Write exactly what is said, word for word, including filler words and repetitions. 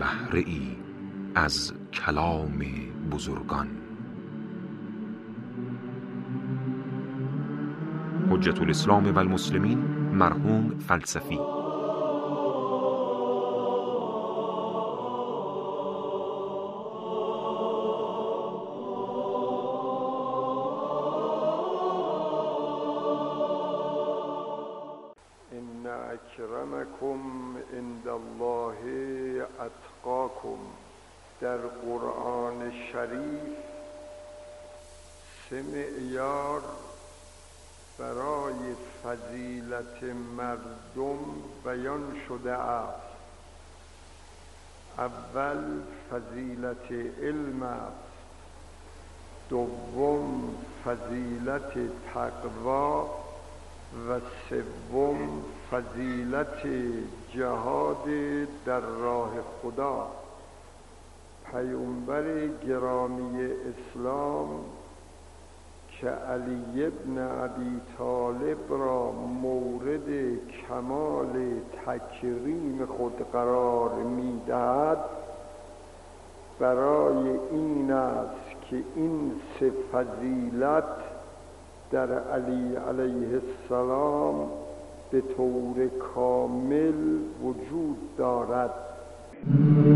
بهره ای از کلام بزرگان. حجة الاسلام و المسلمین مرحوم فلسفی. ان اکرمکم عند الله اتقاکم. در قرآن شریف سه معیار برای فضیلت مردم بیان شده است. اول فضیلت علم است، دوم فضیلت تقوا و سوم فضیلت جهاد در راه خدا. پیامبر گرامی اسلام که علی ابن ابی طالب را مورد کمال تکریم خود قرار می‌دهد، برای این است که این سه فضیلت در علی علیه السلام به طور کامل وجود دارد.